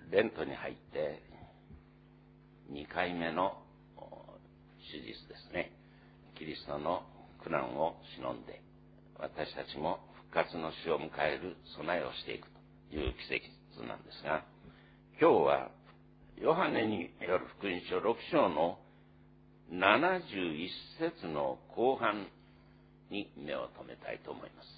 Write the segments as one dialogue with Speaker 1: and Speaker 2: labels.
Speaker 1: レントに入って2回目の手術ですね。キリストの苦難を忍んで、私たちも復活の死を迎える備えをしていくという奇跡なんですが、今日はヨハネによる福音書6章の71節の後半に目を留めたいと思います。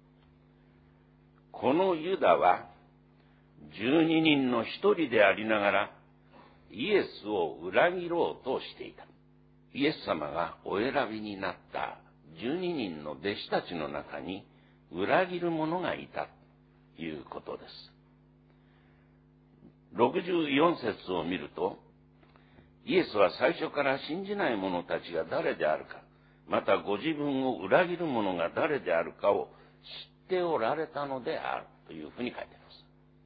Speaker 1: このユダは12人の一人でありながらイエスを裏切ろうとしていた。イエス様がお選びになった12人の弟子たちの中に裏切る者がいたということです。64節を見ると、イエスは最初から信じない者たちが誰であるか、またご自分を裏切る者が誰であるかを知っておられたのであるというふうに書いています。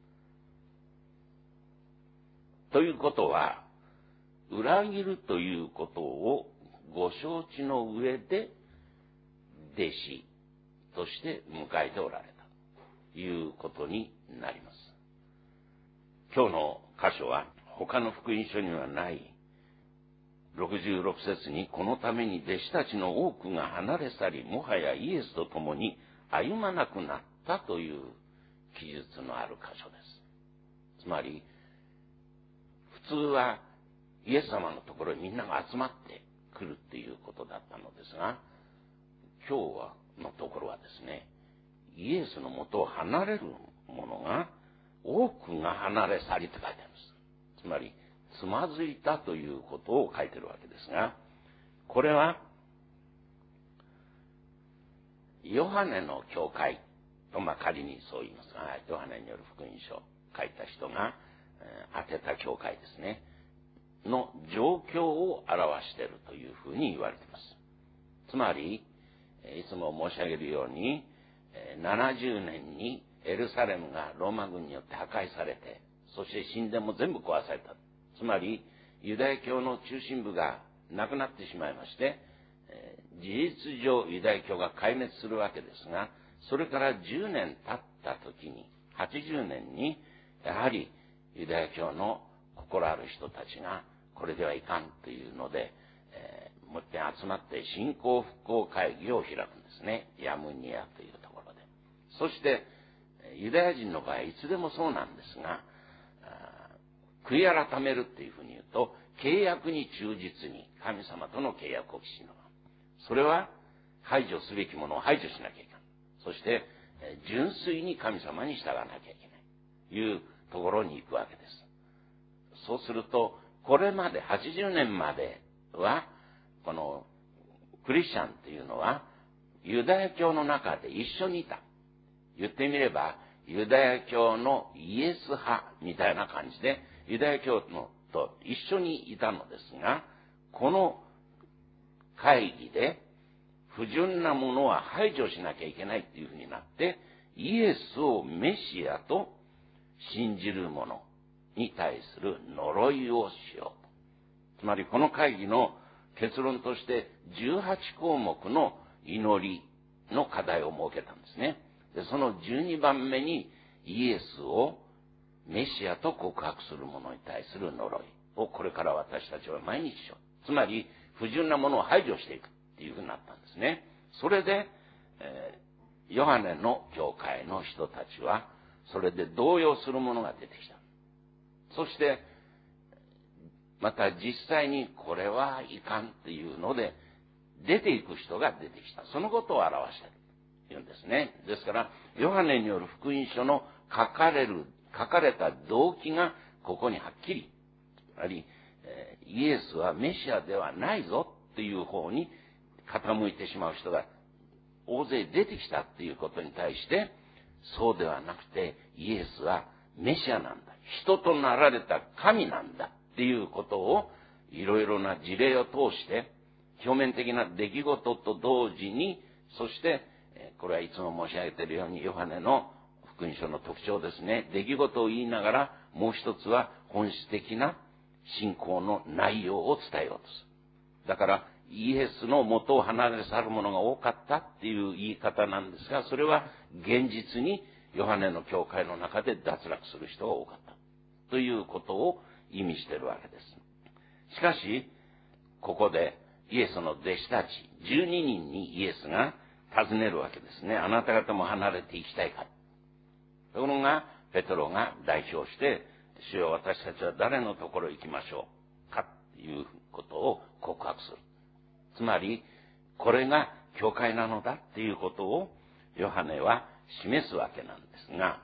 Speaker 1: ということは、裏切るということをご承知の上で弟子として迎えておられたということになります。今日の箇所は他の福音書にはない66節に、このために弟子たちの多くが離れ去り、もはやイエスと共に歩まなくなったという記述のある箇所です。つまり普通はイエス様のところにみんなが集まってくるっていうことだったのですが、今日のところはですね、イエスのもとを離れる者が多くが離れ去りと書いてあります。つまりつまずいたということを書いてるわけですが、これはヨハネの教会と仮にそう言いますが、ヨハネによる福音書を書いた人が当てた教会ですねの状況を表しているというふうに言われています。つまりいつも申し上げるように、70年にエルサレムがローマ軍によって破壊されて、そして神殿も全部壊された。つまりユダヤ教の中心部がなくなってしまいまして、事実上ユダヤ教が壊滅するわけですが、それから10年経った時に、80年にやはりユダヤ教の心ある人たちがこれではいかんというので、もう一遍集まって信仰復興会議を開くんですね。ヤムニアというところで。そしてユダヤ人の場合いつでもそうなんですが、悔い改めるっていうふうに言うと、契約に忠実に神様との契約をきちんと。それは排除すべきものを排除しなきゃいけない。そして純粋に神様に従わなきゃいけないというところに行くわけです。そうすると、これまで80年まではこのクリスチャンというのはユダヤ教の中で一緒にいた。言ってみればユダヤ教のイエス派みたいな感じでユダヤ教と一緒にいたのですが、この会議で不純なものは排除しなきゃいけないというふうになって、イエスをメシアと信じる者に対する呪いをしよう。つまりこの会議の結論として18項目の祈りの課題を設けたんですね。で、その12番目にイエスをメシアと告白する者に対する呪いをこれから私たちは毎日しよう。つまり不純なものを排除していくっていうふうになったんですね。それで、ヨハネの教会の人たちはそれで動揺するものが出てきた。そしてまた実際にこれはいかんっていうので出ていく人が出てきた。そのことを表しているというんですね。ですからヨハネによる福音書の書かれた動機がここにはっきり、つまりイエスはメシアではないぞっていう方に傾いてしまう人が大勢出てきたっていうことに対して、そうではなくてイエスはメシアなんだ、人となられた神なんだっていうことをいろいろな事例を通して表面的な出来事と同時に、そしてこれはいつも申し上げているようにヨハネの福音書の特徴ですね。出来事を言いながらもう一つは本質的な信仰の内容を伝えようとする。だからイエスの元を離れ去る者が多かったっていう言い方なんですが、それは現実にヨハネの教会の中で脱落する人が多かったということを意味しているわけです。しかし、ここでイエスの弟子たち12人にイエスが尋ねるわけですね。あなた方も離れていきたいか。ところが、ペトロが代表して、主よ、私たちは誰のところへ行きましょうかということを告白する。つまり、これが教会なのだっていうことをヨハネは示すわけなんですが、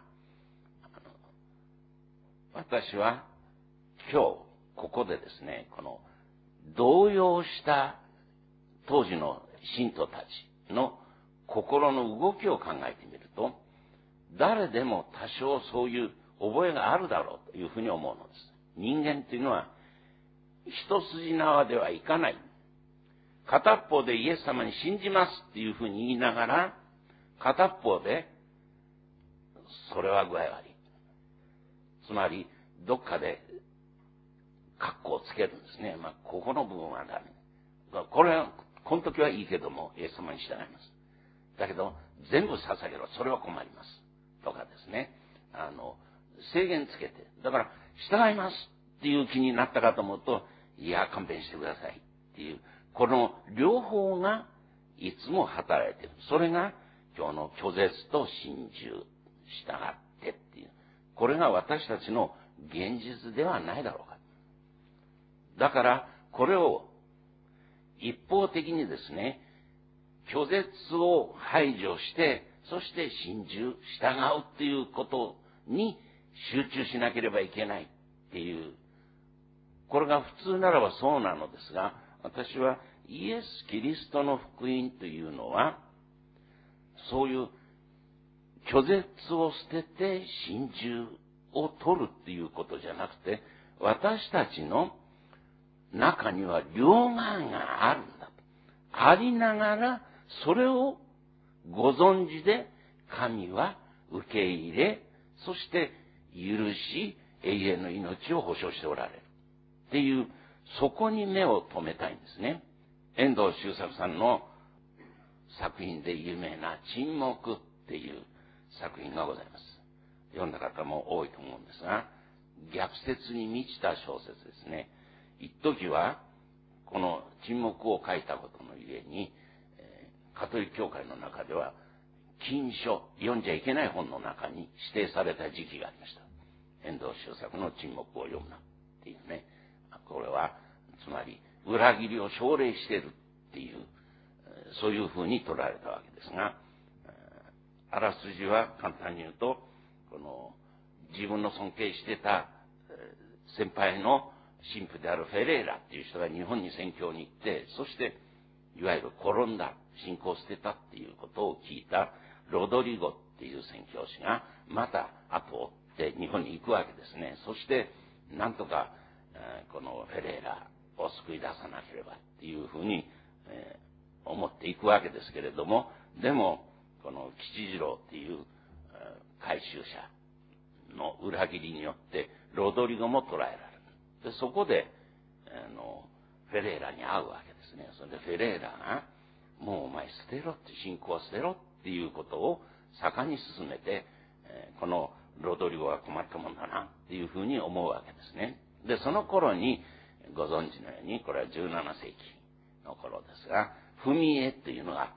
Speaker 1: 私は今日ここでですね、この動揺した当時の信徒たちの心の動きを考えてみると、誰でも多少そういう覚えがあるだろうというふうに思うのです。人間というのは一筋縄ではいかない。片っ方でイエス様に信じますっていうふうに言いながら、片っ方でそれは具合悪い。つまりどっかで括弧をつけるんですね。ここの部分はダメ。この時はいいけども、イエス様に従います。だけど、全部捧げろ。それは困ります。とかですね。制限つけて。だから、従いますっていう気になったかと思うと、いや、勘弁してくださいっていう、この両方がいつも働いている。それが今日の拒絶と心中、従ってっていう。これが私たちの現実ではないだろうか。だから、これを一方的にですね、拒絶を排除して、そして心中、従うっていうことに集中しなければいけないっていう、これが普通ならばそうなのですが、私はイエス・キリストの福音というのは、そういう拒絶を捨てて心中を取るっていうことじゃなくて、私たちの中には両側があるんだと。ありながら、それをご存知で神は受け入れ、そして許し、永遠の命を保証しておられる。っていう、そこに目を留めたいんですね。遠藤周作さんの作品で有名な沈黙っていう作品がございます。読んだ方も多いと思うんですが、逆説に満ちた小説ですね。一時は、この沈黙を書いたことのゆえに、カトリック教会の中では、禁書、読んじゃいけない本の中に指定された時期がありました。遠藤周作の沈黙を読むなっていうね。これは、つまり、裏切りを奨励しているっていう、そういうふうに取られたわけですが、あらすじは簡単に言うと、この自分の尊敬してた先輩の神父であるフェレーラっていう人が日本に宣教に行って、そしていわゆる転んだ、信仰を捨てたっていうことを聞いたロドリゴっていう宣教師がまた後を追って日本に行くわけですね。そしてなんとかこのフェレーラを救い出さなければっていうふうに思っていくわけですけれども、でもこの吉次郎っていう回収者の裏切りによってロドリゴも捕らえられる。でそこでフェレーラに会うわけですね。それでフェレーラがもうお前捨てろって、信仰を捨てろっていうことを盛んに進めて、このロドリゴは困ったもんだなっていうふうに思うわけですね。でその頃にご存知のように、これは17世紀の頃ですが、踏み絵っていうのがあった。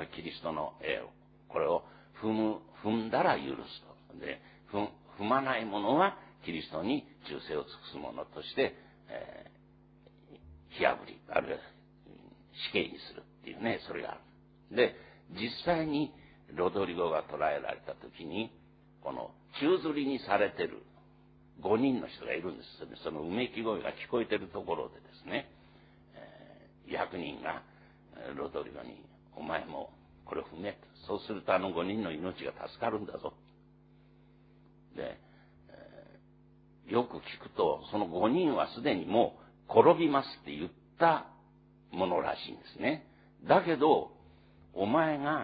Speaker 1: キリストの絵を、これを踏んだら許すと。で踏まない者はキリストに忠誠を尽くす者として、火あぶり、あるいは死刑にするっていうね、それがある。で、実際にロドリゴが捕らえられた時に、この宙吊りにされてる5人の人がいるんです。そのうめき声が聞こえてるところでですね、役人がロドリゴに、お前もこれを踏めと。そうすると5人の命が助かるんだぞ。で、よく聞くと、その5人はすでにもう転びますって言ったものらしいんですね。だけど、お前が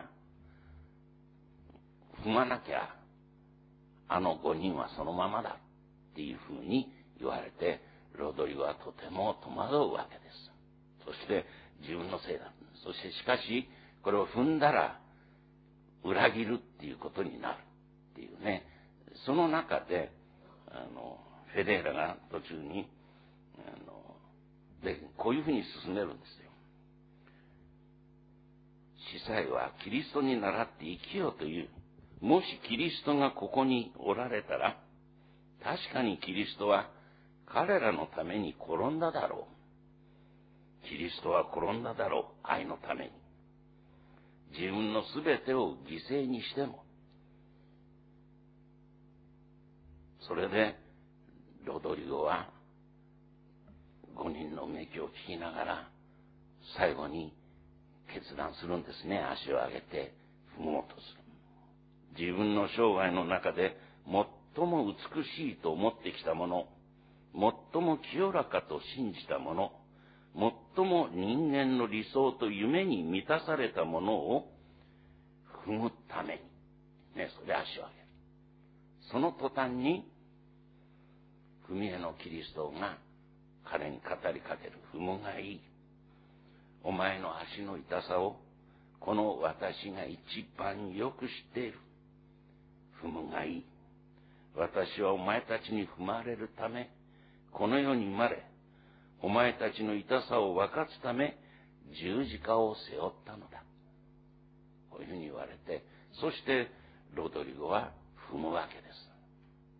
Speaker 1: 踏まなきゃ、5人はそのままだっていうふうに言われて、ロドリゴはとても戸惑うわけです。そして自分のせいだ。そしてしかし、これを踏んだら裏切るっていうことになるっていうね。その中で、フフェレーラが途中に、こういうふうに進めるんですよ。司祭はキリストに倣って生きようという。もしキリストがここにおられたら、確かにキリストは彼らのために転んだだろう。キリストは転んだだろう。愛のために。自分のすべてを犠牲にしても。それで、ロドリゴは、5人のうめきを聞きながら、最後に決断するんですね。足を上げて踏もうとする。自分の生涯の中で最も美しいと思ってきたもの、最も清らかと信じたもの、最も人間の理想と夢に満たされたものを踏むために、ね、それで足を上げる。その途端に、踏み絵のキリストが彼に語りかける。踏むがいい。お前の足の痛さを、この私が一番よく知っている。踏むがいい。私はお前たちに踏まれるため、この世に生まれ、お前たちの痛さを分かつため、十字架を背負ったのだ。こういうふうに言われて、そしてロドリゴは踏むわけです。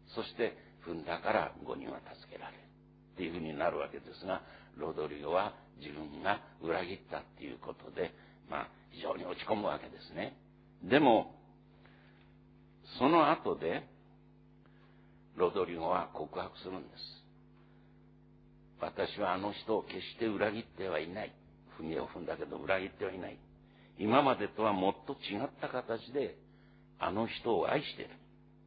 Speaker 1: そして踏んだから5人は助けられるっていうふうになるわけですが、ロドリゴは自分が裏切ったっていうことで、非常に落ち込むわけですね。でも、その後で、ロドリゴは告白するんです。私はあの人を決して裏切ってはいない。踏み絵を踏んだけど裏切ってはいない。今までとはもっと違った形であの人を愛している。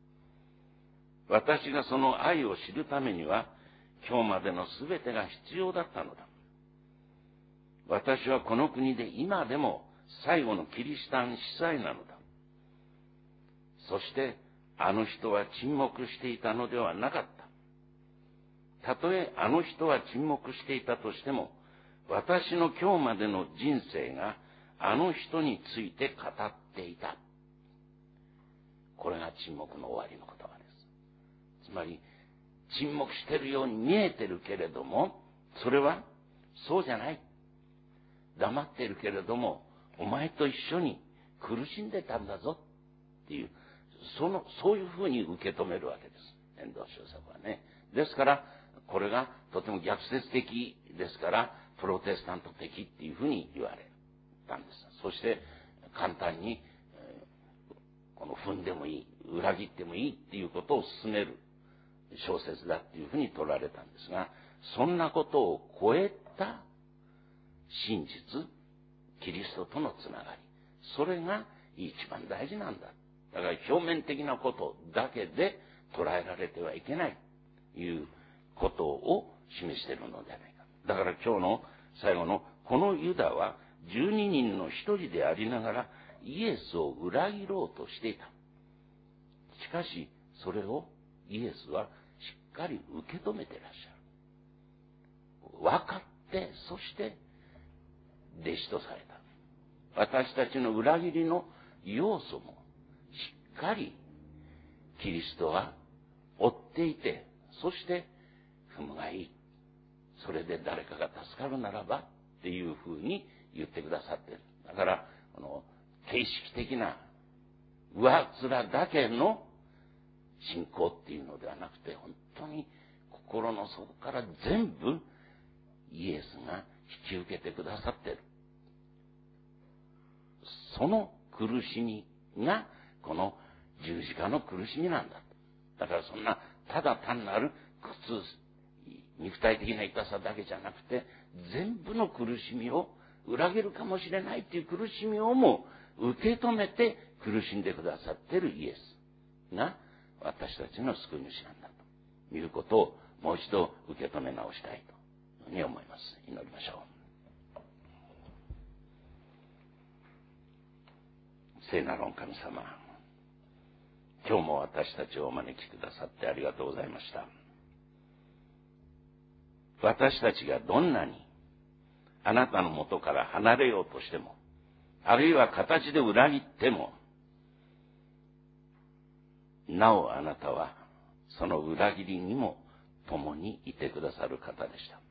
Speaker 1: 私がその愛を知るためには今日までの全てが必要だったのだ。私はこの国で今でも最後のキリシタン司祭なのだ。そしてあの人は沈黙していたのではなかった。たとえあの人は沈黙していたとしても、私の今日までの人生があの人について語っていた。これが沈黙の終わりの言葉です。つまり、沈黙しているように見えてるけれども、それはそうじゃない。黙っているけれども、お前と一緒に苦しんでたんだぞっていう、そういうふうに受け止めるわけです。遠藤周作はね。ですから、これがとても逆説的ですから、プロテスタント的っていうふうに言われたんです。そして、簡単に、この踏んでもいい、裏切ってもいいっていうことを進める小説だっていうふうに取られたんですが、そんなことを超えた真実、キリストとのつながり、それが一番大事なんだ。だから表面的なことだけで捉えられてはいけないということを示しているのではないか。だから今日の最後のこのユダは12人の一人でありながらイエスを裏切ろうとしていた。しかしそれをイエスはしっかり受け止めていらっしゃる。分かって、そして弟子とされた。私たちの裏切りの要素もしっかりキリストは追っていて、そして踏むがいい。それで誰かが助かるならばっていうふうに言ってくださっている。だから、形式的な上面だけの信仰っていうのではなくて、本当に心の底から全部イエスが引き受けてくださっている。その苦しみがこの十字架の苦しみなんだ。だからそんなただ単なる苦痛、肉体的な痛さだけじゃなくて、全部の苦しみを裏切るかもしれないっていう苦しみをも受け止めて苦しんでくださっているイエスが私たちの救い主なんだということをもう一度受け止め直したいというふうに思います。祈りましょう。聖なる御神様、今日も私たちをお招きくださってありがとうございました。私たちがどんなにあなたのもとから離れようとしても、あるいは形で裏切っても、なおあなたはその裏切りにも共にいてくださる方でした。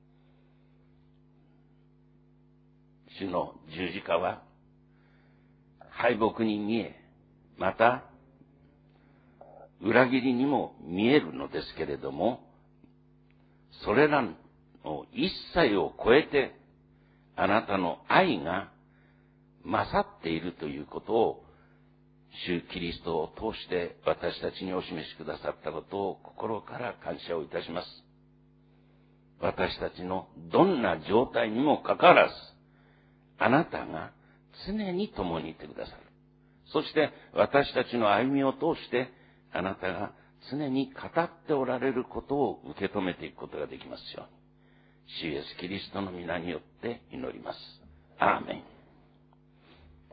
Speaker 1: 主の十字架は敗北に見え、また裏切りにも見えるのですけれども、それらの一切を超えてあなたの愛が勝っているということを主キリストを通して私たちにお示しくださったことを心から感謝をいたします。私たちのどんな状態にもかかわらず、あなたが常に共にいてくださる。そして私たちの歩みを通してあなたが常に語っておられることを受け止めていくことができますように。主イエスキリストの皆によって祈ります。アーメン。